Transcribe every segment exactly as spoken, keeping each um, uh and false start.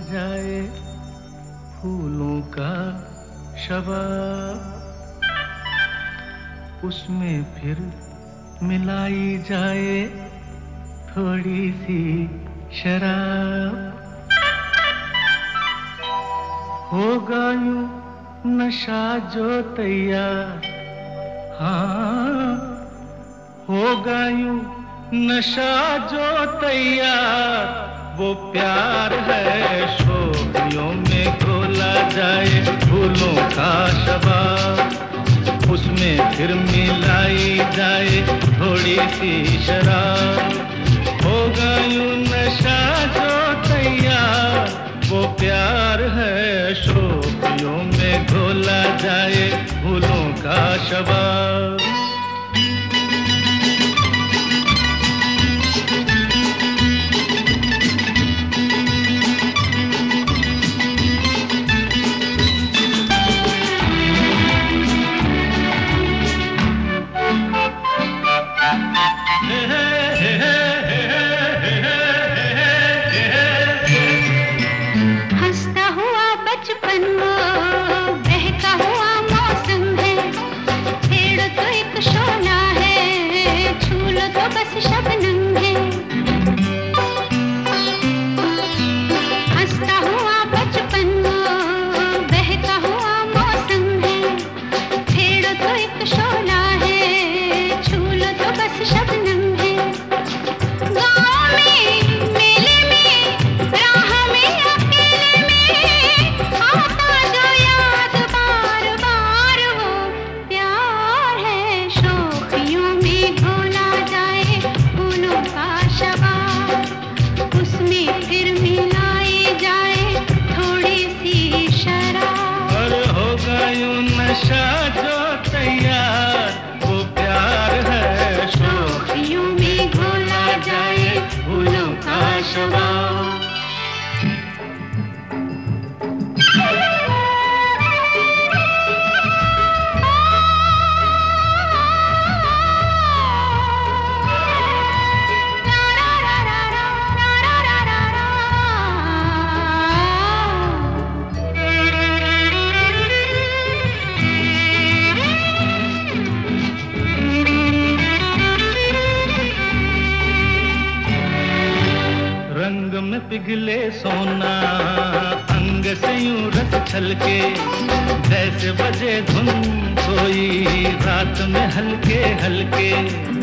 जाए फूलों का शबाब, उसमें फिर मिलाई जाए थोड़ी सी शराब। होगा यूं नशा जो तैयार, हाँ होगा यूं नशा जो तैयार, वो प्यार है शोखियों में घोला जाए फूलों का शबाब, उसमें फिर मिलाई जाए थोड़ी सी शराब। होगा यूं नशा जो तैयार, वो प्यार है शोखियों में घोला जाए फूलों का शबाब। नशा जो तैयार, वो प्यार है शोखियों में घोला जाए फूलों का शबाब। रंग में पिघले सोना, अंग से यूं रस छलके, जैसे बजे धुन कोई रात में हल्के हल्के।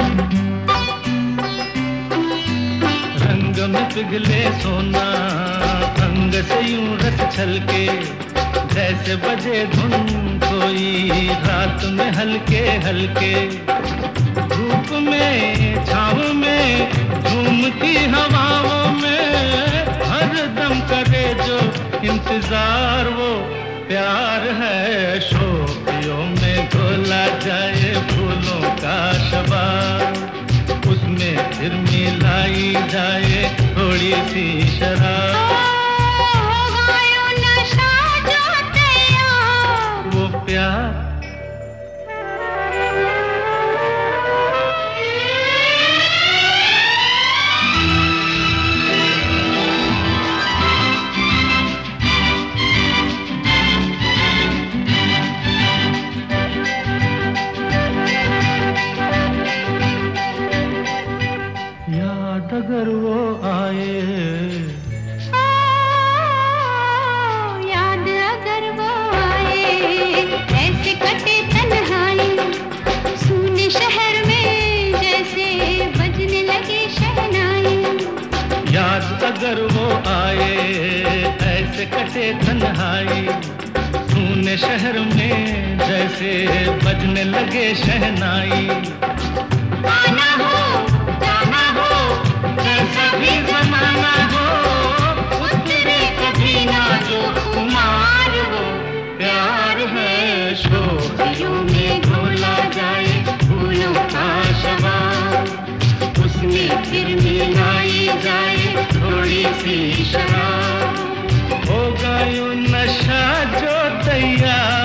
रंग में पिघले सोना, अंग से यूं रस छलके, जैसे बजे धुन कोई रात में हल्के हल्के। धूप में छाँव में झूमती हवाओं में हर दम करे जो इंतजार, वो प्यार है शोखियों में घोला जाए फूलों का शबाब, उसमें फिर मिलाई जाए थोड़ी सी शराब। होगा यूं नशा जो तैयार, वो प्यार अगर वो आए, याद अगर वो आए, ऐसे कटे तन्हाई सूने शहर में जैसे बजने लगे शहनाई। याद अगर वो आए, ऐसे कटे तन्हाई सूने शहर में जैसे बजने लगे शहनाई। आना हो जाना हो जैसा भी ज़माना हो, उतरे कभी ना जो कुमार हो, प्यार है शोखियों में घोला जाए फूलों का शबाब, उसमें फिर मिलाई जाए थोड़ी सी शराब। होगा यूं नशा जो तैयार,